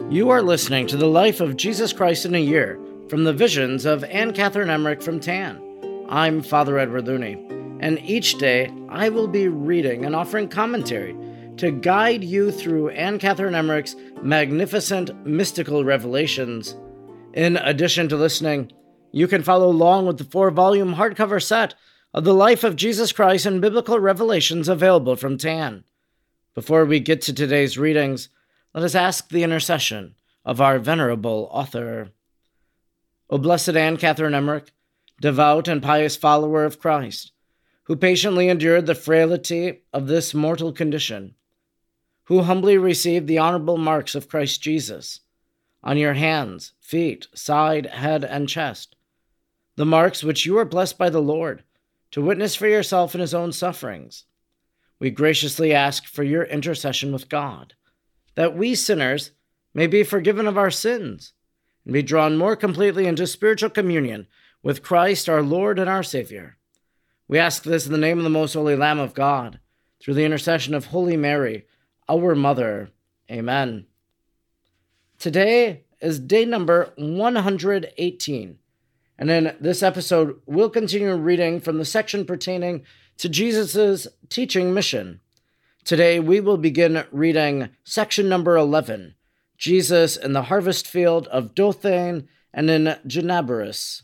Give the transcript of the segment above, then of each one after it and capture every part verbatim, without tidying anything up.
You are listening to the life of Jesus Christ in a year from the visions of Anne Catherine Emmerich from Tann. I'm Father Edward Looney, and each day I will be reading and offering commentary to guide you through Anne Catherine Emmerich's magnificent mystical revelations. In addition to listening, you can follow along with the four-volume hardcover set of the life of Jesus Christ and biblical revelations available from Tann. Before we get to today's readings, let us ask the intercession of our venerable author. O blessed Anne Catherine Emmerich, devout and pious follower of Christ, who patiently endured the frailty of this mortal condition, who humbly received the honorable marks of Christ Jesus on your hands, feet, side, head, and chest, the marks which you are blessed by the Lord to witness for yourself in his own sufferings. We graciously ask for your intercession with God, that we sinners may be forgiven of our sins and be drawn more completely into spiritual communion with Christ our Lord and our Savior. We ask this in the name of the most holy Lamb of God, through the intercession of Holy Mary, our Mother. Amen. Today is day number one hundred eighteen, and in this episode, we'll continue reading from the section pertaining to Jesus' teaching mission. Today, we will begin reading section number eleven, Jesus in the harvest field of Dothain and in Gennesaret.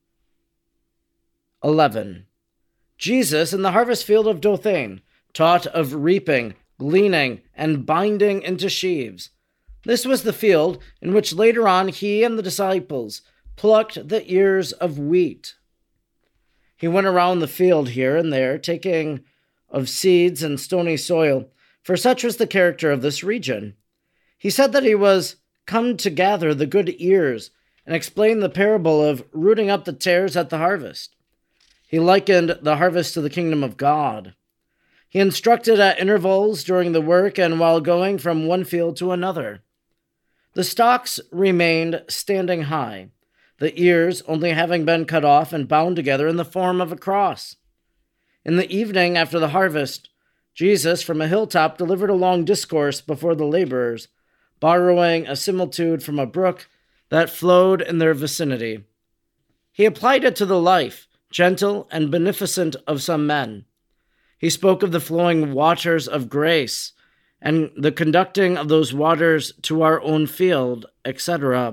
eleven. Jesus in the harvest field of Dothain taught of reaping, gleaning, and binding into sheaves. This was the field in which later on he and the disciples plucked the ears of wheat. He went around the field here and there, taking of seeds and stony soil, for such was the character of this region. He said that he was come to gather the good ears and explain the parable of rooting up the tares at the harvest. He likened the harvest to the kingdom of God. He instructed at intervals during the work and while going from one field to another. The stalks remained standing high, the ears only having been cut off and bound together in the form of a cross. In the evening after the harvest, Jesus from a hilltop delivered a long discourse before the laborers, borrowing a similitude from a brook that flowed in their vicinity. He applied it to the life, gentle and beneficent, of some men. He spoke of the flowing waters of grace and the conducting of those waters to our own field, et cetera.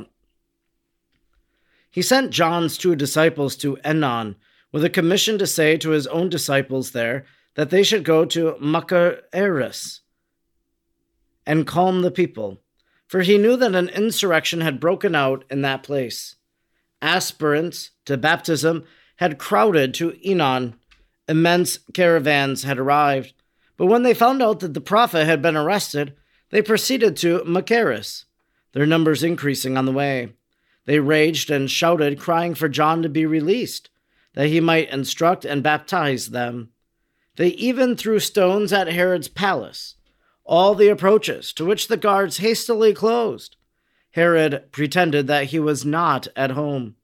He sent John's two disciples to Enon with a commission to say to his own disciples there that they should go to Machaerus and calm the people, for he knew that an insurrection had broken out in that place. Aspirants to baptism had crowded to Enon. Immense caravans had arrived, but when they found out that the prophet had been arrested, they proceeded to Machaerus, their numbers increasing on the way. They raged and shouted, crying for John to be released, that he might instruct and baptize them. They even threw stones at Herod's palace, all the approaches to which the guards hastily closed. Herod pretended that he was not at home.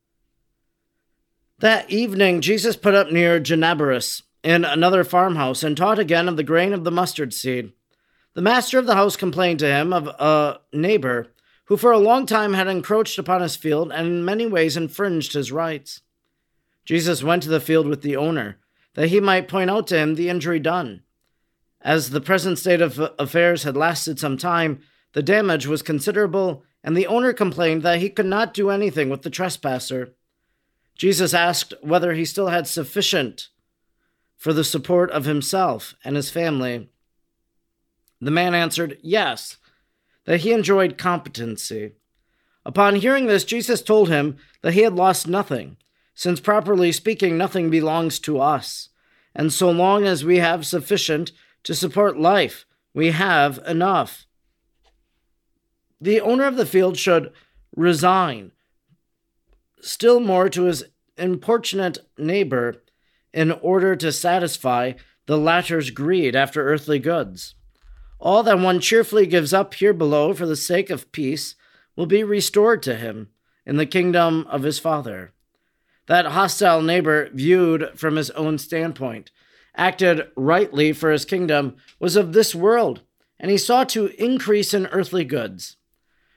That evening, Jesus put up near Gennesaret in another farmhouse and taught again of the grain of the mustard seed. The master of the house complained to him of a neighbor who for a long time had encroached upon his field and in many ways infringed his rights. Jesus went to the field with the owner, that he might point out to him the injury done. As the present state of affairs had lasted some time, the damage was considerable, and the owner complained that he could not do anything with the trespasser. Jesus asked whether he still had sufficient for the support of himself and his family. The man answered, yes, that he enjoyed competency. Upon hearing this, Jesus told him that he had lost nothing, since properly speaking, nothing belongs to us, and so long as we have sufficient to support life, we have enough. The owner of the field should resign still more to his importunate neighbor in order to satisfy the latter's greed after earthly goods. All that one cheerfully gives up here below for the sake of peace will be restored to him in the kingdom of his Father. That hostile neighbor, viewed from his own standpoint, acted rightly, for his kingdom was of this world, and he sought to increase in earthly goods.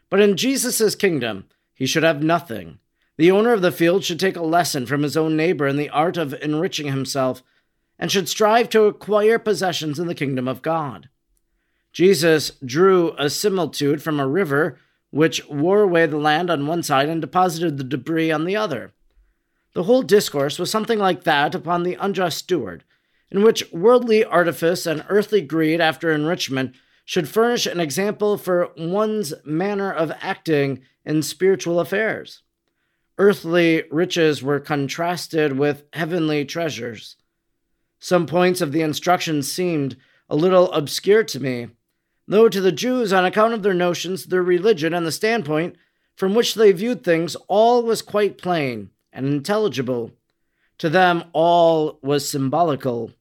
But in Jesus' kingdom, he should have nothing. The owner of the field should take a lesson from his own neighbor in the art of enriching himself, and should strive to acquire possessions in the kingdom of God. Jesus drew a similitude from a river which wore away the land on one side and deposited the debris on the other. The whole discourse was something like that upon the unjust steward, in which worldly artifice and earthly greed after enrichment should furnish an example for one's manner of acting in spiritual affairs. Earthly riches were contrasted with heavenly treasures. Some points of the instruction seemed a little obscure to me, though to the Jews, on account of their notions, their religion, and the standpoint from which they viewed things, all was quite plain and intelligible. To them, all was symbolical.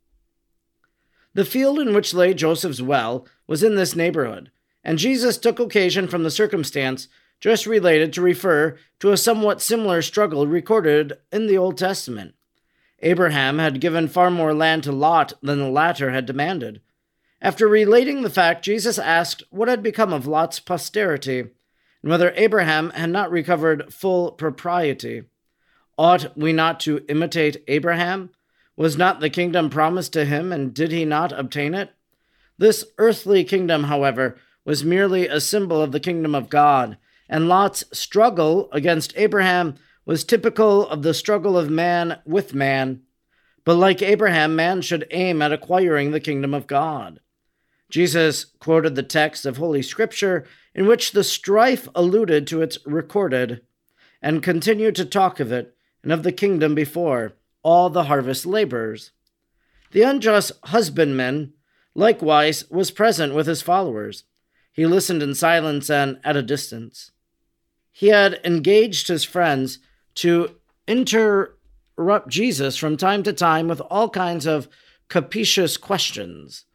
The field in which lay Joseph's well was in this neighborhood, and Jesus took occasion from the circumstance just related to refer to a somewhat similar struggle recorded in the Old Testament. Abraham had given far more land to Lot than the latter had demanded. After relating the fact, Jesus asked what had become of Lot's posterity, and whether Abraham had not recovered full propriety. Ought we not to imitate Abraham? Was not the kingdom promised to him, and did he not obtain it? This earthly kingdom, however, was merely a symbol of the kingdom of God, and Lot's struggle against Abraham was typical of the struggle of man with man. But like Abraham, man should aim at acquiring the kingdom of God. Jesus quoted the text of Holy Scripture in which the strife alluded to its recorded, and continued to talk of it and of the kingdom before all the harvest laborers. The unjust husbandman likewise was present with his followers. He listened in silence and at a distance. He had engaged his friends to interrupt Jesus from time to time with all kinds of captious questions.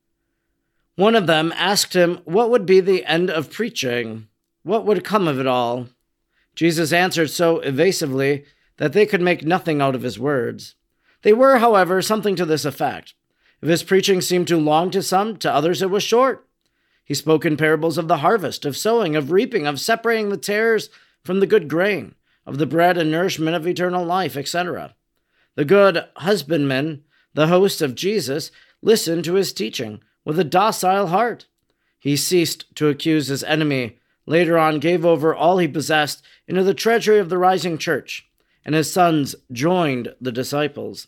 One of them asked him what would be the end of preaching, what would come of it all. Jesus answered so evasively that they could make nothing out of his words. They were, however, something to this effect. If his preaching seemed too long to some, to others it was short. He spoke in parables of the harvest, of sowing, of reaping, of separating the tares from the good grain, of the bread and nourishment of eternal life, et cetera. The good husbandman, the host of Jesus, listened to his teaching with a docile heart. He ceased to accuse his enemy, later on gave over all he possessed into the treasury of the rising church, and his sons joined the disciples.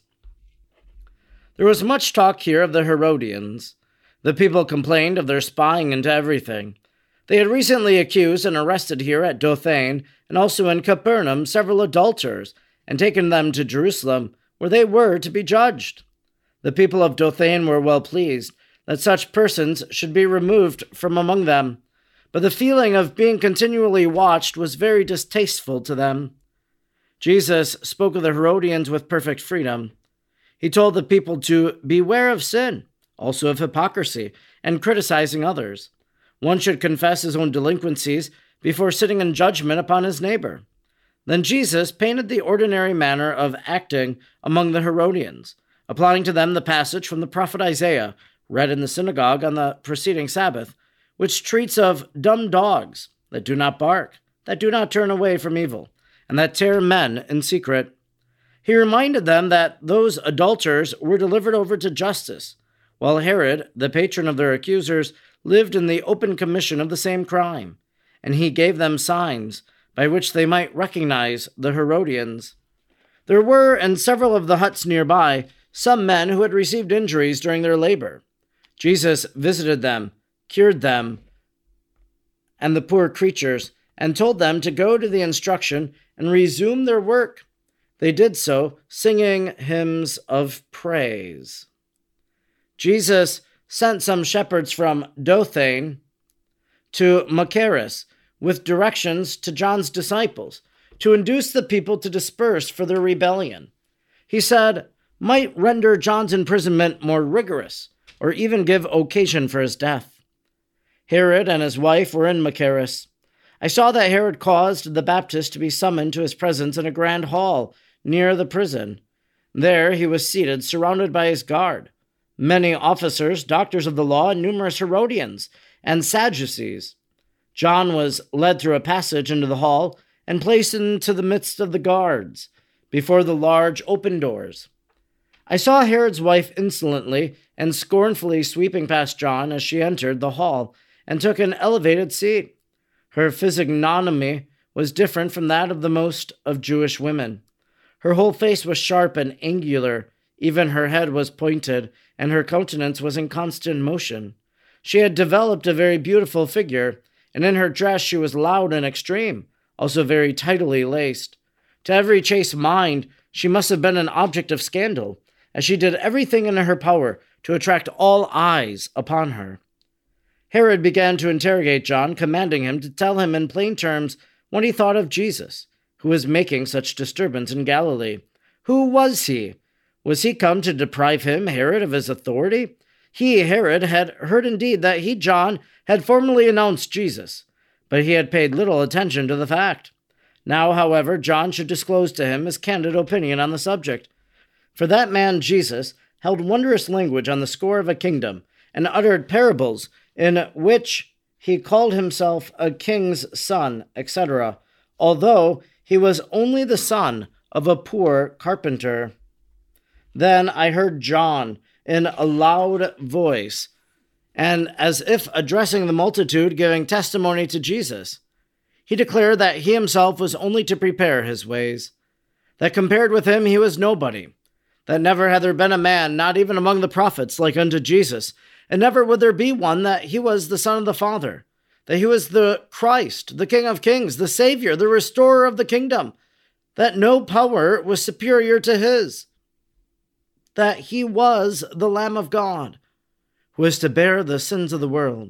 There was much talk here of the Herodians. The people complained of their spying into everything. They had recently accused and arrested here at Dothan and also in Capernaum several adulterers and taken them to Jerusalem, where they were to be judged. The people of Dothan were well pleased that such persons should be removed from among them, but the feeling of being continually watched was very distasteful to them. Jesus spoke of the Herodians with perfect freedom. He told the people to beware of sin, also of hypocrisy, and criticizing others. One should confess his own delinquencies before sitting in judgment upon his neighbor. Then Jesus painted the ordinary manner of acting among the Herodians, applying to them the passage from the prophet Isaiah, read in the synagogue on the preceding Sabbath, which treats of dumb dogs that do not bark, that do not turn away from evil, and that tear men in secret. He reminded them that those adulterers were delivered over to justice, while Herod, the patron of their accusers, lived in the open commission of the same crime, and he gave them signs by which they might recognize the Herodians. There were, in several of the huts nearby, some men who had received injuries during their labor. Jesus visited them, cured them, and the poor creatures, and told them to go to the instruction and resume their work. They did so, singing hymns of praise. Jesus sent some shepherds from Dothan to Machaerus with directions to John's disciples to induce the people to disperse for their rebellion. He said, might render John's imprisonment more rigorous, or even give occasion for his death. Herod and his wife were in Machaerus. I saw that Herod caused the Baptist to be summoned to his presence in a grand hall near the prison. There he was seated, surrounded by his guard, many officers, doctors of the law, and numerous Herodians and Sadducees. John was led through a passage into the hall and placed into the midst of the guards, before the large open doors. I saw Herod's wife insolently and scornfully sweeping past John as she entered the hall and took an elevated seat. Her physiognomy was different from that of the most of Jewish women. Her whole face was sharp and angular, even her head was pointed, and her countenance was in constant motion. She had developed a very beautiful figure, and in her dress she was loud and extreme, also very tidily laced. To every chaste mind, she must have been an object of scandal, as she did everything in her power to attract all eyes upon her. Herod began to interrogate John, commanding him to tell him in plain terms what he thought of Jesus, who was making such disturbance in Galilee. Who was he? Was he come to deprive him, Herod, of his authority? He, Herod, had heard indeed that he, John, had formerly announced Jesus, but he had paid little attention to the fact. Now, however, John should disclose to him his candid opinion on the subject. For that man, Jesus, held wondrous language on the score of a kingdom, and uttered parables in which he called himself a king's son, et cetera, although he was only the son of a poor carpenter. Then I heard John in a loud voice, and as if addressing the multitude, giving testimony to Jesus. He declared that he himself was only to prepare his ways, that compared with him he was nobody, that never had there been a man, not even among the prophets, like unto Jesus, and never would there be one, that he was the Son of the Father, that he was the Christ, the King of Kings, the Savior, the Restorer of the kingdom, that no power was superior to his, that he was the Lamb of God, who is to bear the sins of the world.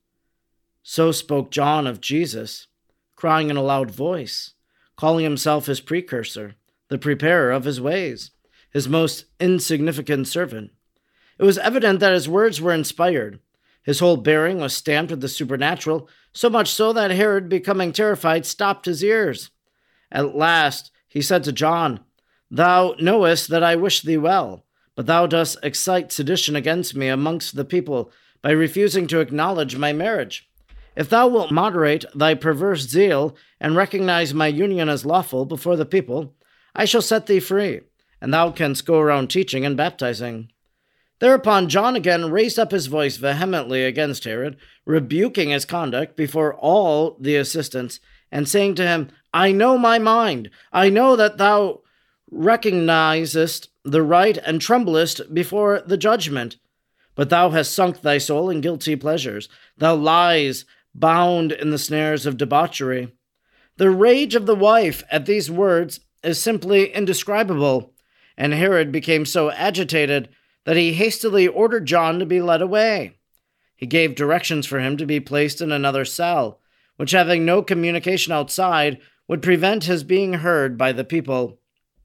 So spoke John of Jesus, crying in a loud voice, calling himself his precursor, the preparer of his ways, his most insignificant servant. It was evident that his words were inspired. His whole bearing was stamped with the supernatural, so much so that Herod, becoming terrified, stopped his ears. At last he said to John, Thou knowest that I wish thee well, but thou dost excite sedition against me amongst the people by refusing to acknowledge my marriage. If thou wilt moderate thy perverse zeal and recognize my union as lawful before the people, I shall set thee free, and thou canst go around teaching and baptizing. Thereupon John again raised up his voice vehemently against Herod, rebuking his conduct before all the assistants, and saying to him, I know my mind. I know that thou recognizest the right and tremblest before the judgment. But thou hast sunk thy soul in guilty pleasures. Thou lies bound in the snares of debauchery. The rage of the wife at these words is simply indescribable, and Herod became so agitated that he hastily ordered John to be led away. He gave directions for him to be placed in another cell, which, having no communication outside, would prevent his being heard by the people.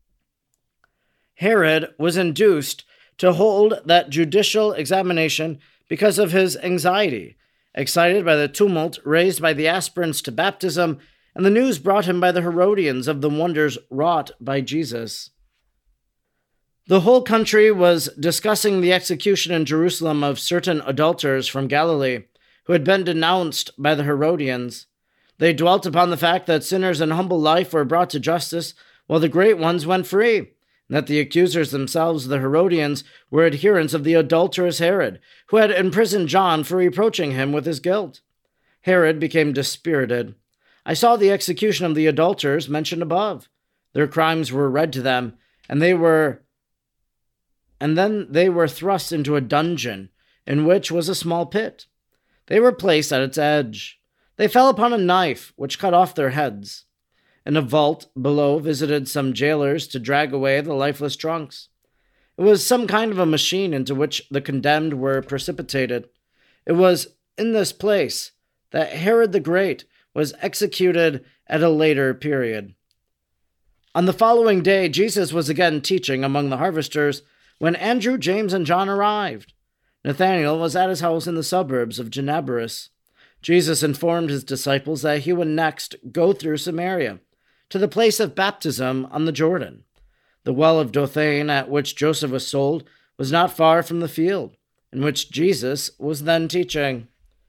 Herod was induced to hold that judicial examination because of his anxiety, excited by the tumult raised by the aspirants to baptism and the news brought him by the Herodians of the wonders wrought by Jesus. The whole country was discussing the execution in Jerusalem of certain adulterers from Galilee who had been denounced by the Herodians. They dwelt upon the fact that sinners in humble life were brought to justice, while the great ones went free, and that the accusers themselves, the Herodians, were adherents of the adulterous Herod, who had imprisoned John for reproaching him with his guilt. Herod became dispirited. I saw the execution of the adulterers mentioned above. Their crimes were read to them, and they were and then they were thrust into a dungeon, in which was a small pit. They were placed at its edge. They fell upon a knife, which cut off their heads. In a vault below visited some jailers to drag away the lifeless trunks. It was some kind of a machine into which the condemned were precipitated. It was in this place that Herod the Great was executed at a later period. On the following day, Jesus was again teaching among the harvesters when Andrew, James, and John arrived. Nathanael was at his house in the suburbs of Gennesaret. Jesus informed his disciples that he would next go through Samaria, to the place of baptism on the Jordan. The well of Dothan, at which Joseph was sold, was not far from the field, in which Jesus was then teaching.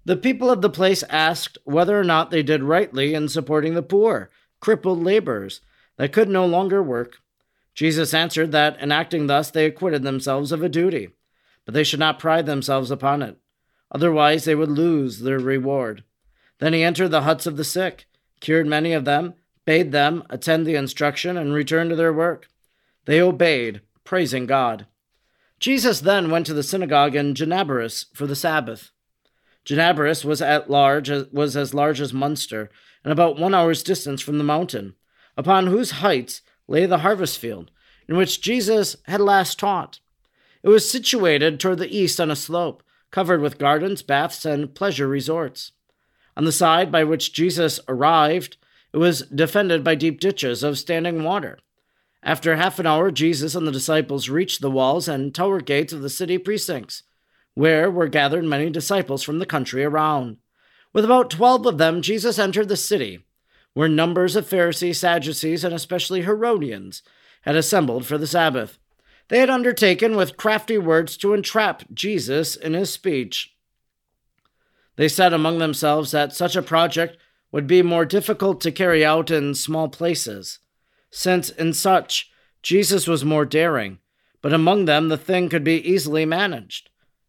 The people of the place asked whether or not they did rightly in supporting the poor, crippled laborers that could no longer work. Jesus answered that in acting thus they acquitted themselves of a duty, but they should not pride themselves upon it. Otherwise they would lose their reward. Then he entered the huts of the sick, cured many of them, bade them attend the instruction, and returned to their work. They obeyed, praising God. Jesus then went to the synagogue in Gennesaret for the Sabbath. Gennesaret was at large was as large as Munster, and about one hour's distance from the mountain, upon whose heights lay the harvest field, in which Jesus had last taught. It was situated toward the east on a slope, covered with gardens, baths, and pleasure resorts. On the side by which Jesus arrived, it was defended by deep ditches of standing water. After half an hour, Jesus and the disciples reached the walls and tower gates of the city precincts, where were gathered many disciples from the country around. With about twelve of them, Jesus entered the city, where numbers of Pharisees, Sadducees, and especially Herodians had assembled for the Sabbath. They had undertaken with crafty words to entrap Jesus in his speech. They said among themselves that such a project would be more difficult to carry out in small places, since in such Jesus was more daring, but among them the thing could be easily managed.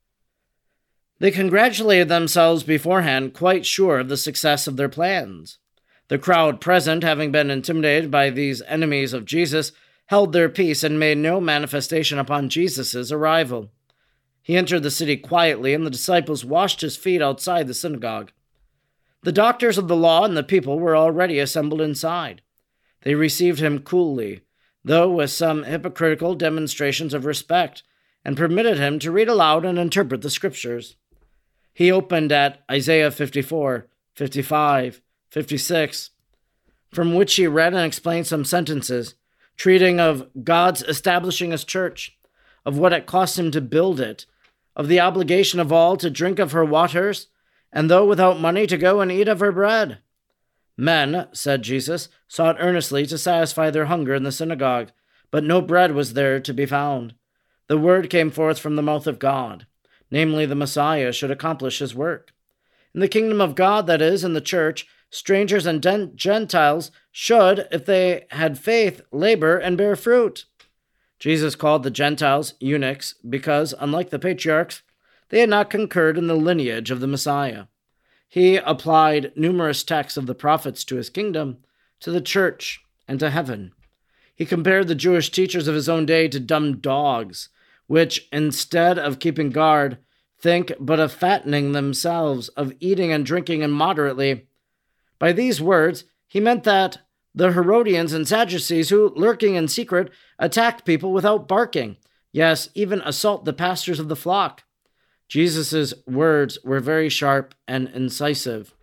They congratulated themselves beforehand, quite sure of the success of their plans. The crowd present, having been intimidated by these enemies of Jesus, held their peace and made no manifestation upon Jesus' arrival. He entered the city quietly, and the disciples washed his feet outside the synagogue. The doctors of the law and the people were already assembled inside. They received him coolly, though with some hypocritical demonstrations of respect, and permitted him to read aloud and interpret the Scriptures. He opened at Isaiah fifty-four, fifty-five, fifty-six, from which he read and explained some sentences, treating of God's establishing his church, of what it cost him to build it, of the obligation of all to drink of her waters, and though without money to go and eat of her bread. Men, said Jesus, sought earnestly to satisfy their hunger in the synagogue, but no bread was there to be found. The word came forth from the mouth of God, namely the Messiah should accomplish his work. In the kingdom of God, that is, in the church, strangers and Gentiles should, if they had faith, labor and bear fruit. Jesus called the Gentiles eunuchs because, unlike the patriarchs, they had not concurred in the lineage of the Messiah. He applied numerous texts of the prophets to his kingdom, to the church, and to heaven. He compared the Jewish teachers of his own day to dumb dogs, which, instead of keeping guard, think but of fattening themselves, of eating and drinking immoderately. By these words, he meant that the Herodians and Sadducees, who, lurking in secret, attacked people without barking, yes, even assault the pastors of the flock. Jesus' words were very sharp and incisive.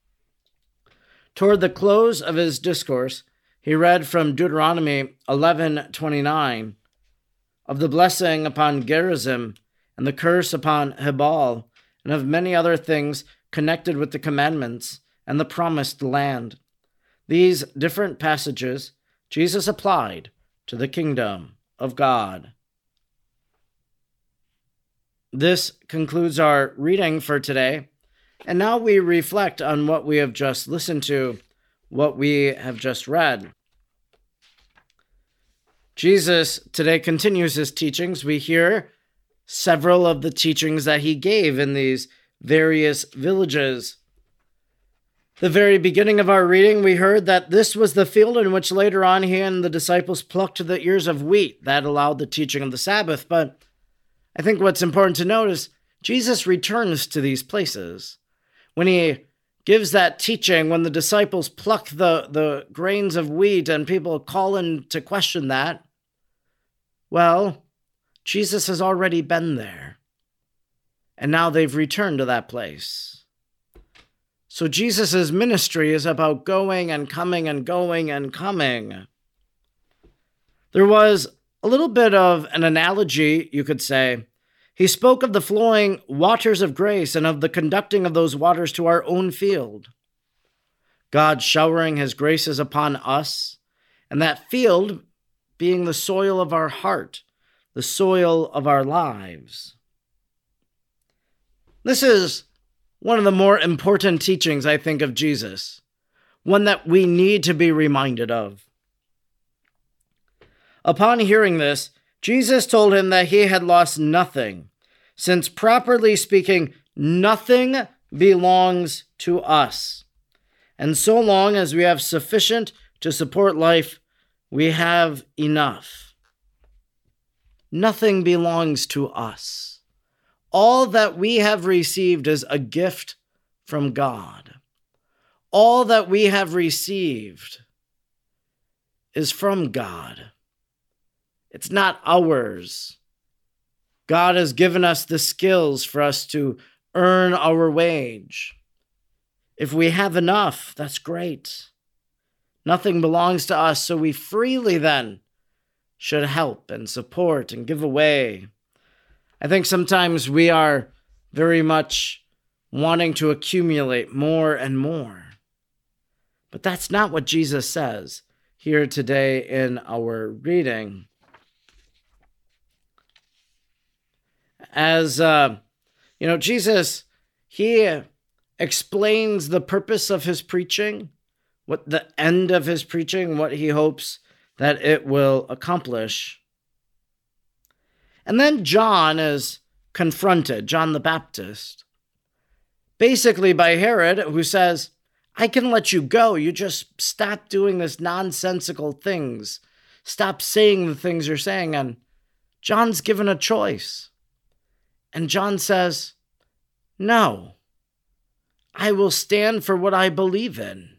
Toward the close of his discourse, he read from Deuteronomy eleven twenty-nine, of the blessing upon Gerizim and the curse upon Hebal, and of many other things connected with the commandments and the promised land. These different passages Jesus applied to the kingdom of God. This concludes our reading for today, and now we reflect on what we have just listened to, what we have just read. Jesus today continues his teachings. We hear several of the teachings that he gave in these various villages. The very beginning of our reading, we heard that this was the field in which later on he and the disciples plucked the ears of wheat that allowed the teaching of the Sabbath. But I think what's important to note is Jesus returns to these places. When he gives that teaching, when the disciples pluck the, the grains of wheat and people call in to question that, well, Jesus has already been there. And now they've returned to that place. So Jesus' ministry is about going and coming and going and coming. There was a little bit of an analogy, you could say. He spoke of the flowing waters of grace and of the conducting of those waters to our own field. God showering his graces upon us, and that field being the soil of our heart, the soil of our lives. This is one of the more important teachings, I think, of Jesus, one that we need to be reminded of. Upon hearing this, Jesus told him that he had lost nothing, since properly speaking, nothing belongs to us. And so long as we have sufficient to support life, we have enough. Nothing belongs to us. All that we have received is a gift from God. All that we have received is from God. It's not ours. God has given us the skills for us to earn our wage. If we have enough, that's great. Nothing belongs to us, so we freely then should help and support and give away. I think sometimes we are very much wanting to accumulate more and more. But that's not what Jesus says here today in our reading. As, uh, you know, Jesus, he explains the purpose of his preaching, what the end of his preaching, what he hopes that it will accomplish. And then John is confronted, John the Baptist, basically by Herod, who says, I can let you go. You just stop doing this nonsensical things. Stop saying the things you're saying. And John's given a choice. And John says, no, I will stand for what I believe in.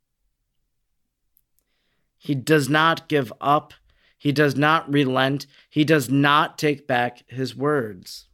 He does not give up. He does not relent. He does not take back his words.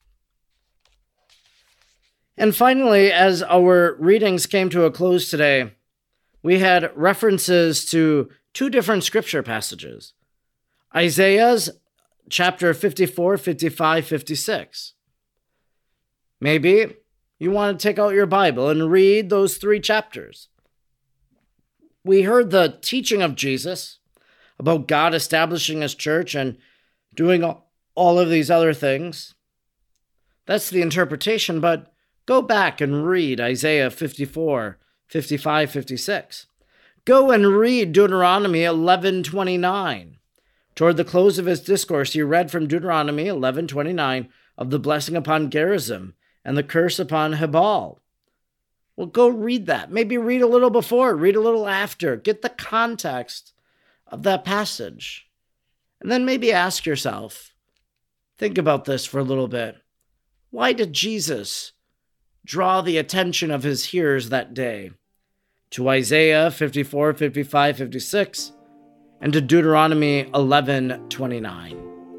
And finally, as our readings came to a close today, we had references to two different scripture passages. Isaiah's chapter fifty-four, fifty-five, fifty-six. Maybe you want to take out your Bible and read those three chapters. We heard the teaching of Jesus about God establishing his church and doing all of these other things. That's the interpretation, but go back and read Isaiah fifty-four, fifty-five, fifty-six. Go and read Deuteronomy eleven twenty-nine. Toward the close of his discourse, he read from Deuteronomy eleven twenty-nine of the blessing upon Gerizim and the curse upon Hebal. Well, go read that. Maybe read a little before, read a little after. Get the context of that passage. And then maybe ask yourself, think about this for a little bit. Why did Jesus draw the attention of his hearers that day to Isaiah fifty-four, fifty-five, fifty-six, and to Deuteronomy eleven twenty-nine?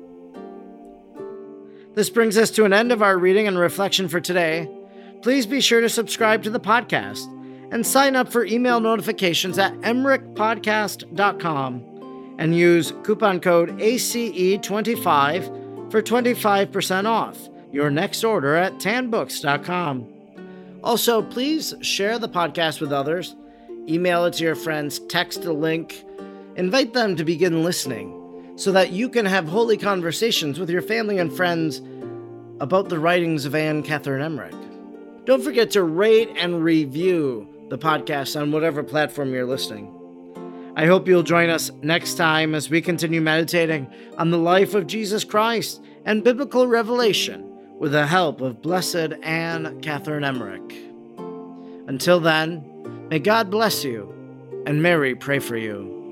This brings us to an end of our reading and reflection for today. Please be sure to subscribe to the podcast and sign up for email notifications at emmerich podcast dot com and use coupon code A C E twenty-five for twenty-five percent off your next order at tan books dot com. Also, please share the podcast with others, email it to your friends, text a link, invite them to begin listening so that you can have holy conversations with your family and friends about the writings of Anne Catherine Emmerich. Don't forget to rate and review the podcast on whatever platform you're listening. I hope you'll join us next time as we continue meditating on the life of Jesus Christ and biblical revelation with the help of Blessed Anne Catherine Emmerich. Until then, may God bless you and Mary pray for you.